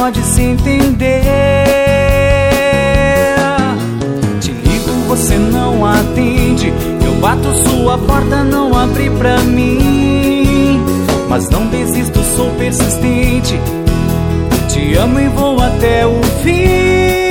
pode se entender. Te ligo, você não atende. Eu bato sua porta, não abre pra mim. Mas não desisto, sou persistente. Te amo e vou até o fim.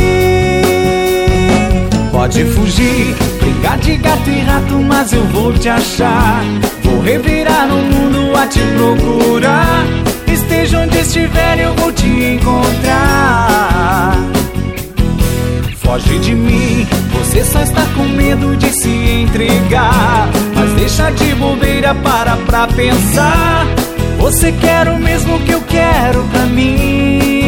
Pode fugir, brincar de gato e rato, mas eu vou te achar. Vou revirar o mundo a te procurar. Esteja onde estiver, eu vou te encontrar. Foge de mim, você só está com medo de se entregar. Mas deixa de bobeira, para pra pensar. Você quer o mesmo que eu quero pra mim.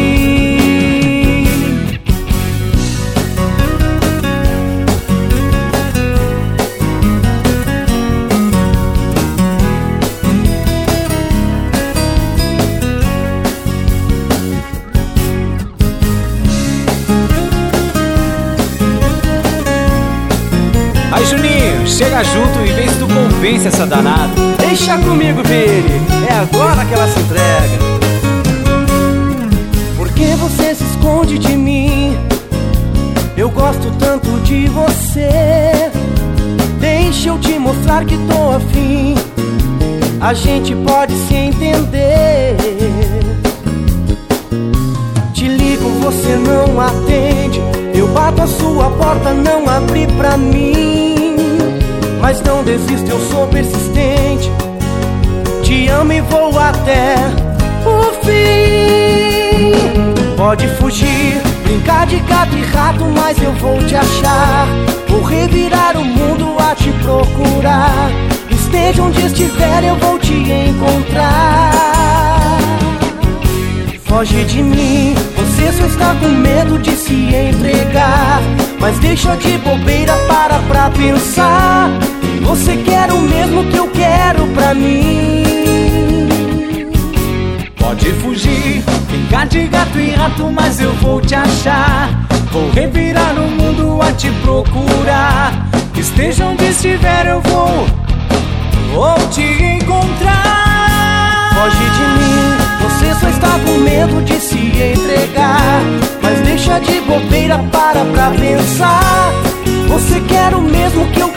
Aí, Juninho, chega junto e vê se tu convence essa danada. Deixa comigo, Vini, é agora que ela se entrega. Por que você se esconde de mim? Eu gosto tanto de você. Deixa eu te mostrar que tô afim. A gente pode se entender. Te ligo, você não atende. Eu bato a sua porta, não abre pra mim. Mas não desisto, eu sou persistente. Te amo e vou até o fim. Pode fugir, brincar de gato e rato, mas eu vou te achar. Vou revirar o mundo a te procurar. Esteja onde estiver, eu vou te encontrar. Foge de mim, você só está com medo de se entregar. Mas deixa de bobeira, para pra pensar. Você quer o mesmo que eu quero pra mim. Pode fugir, brincar de gato e rato, mas eu vou te achar. Vou revirar o mundo a te procurar. Esteja onde estiver, eu vou te encontrar. Foge de mim, você só está com medo de se entregar. Mas deixa de bobeira, para pra pensar. Você quer o mesmo que eu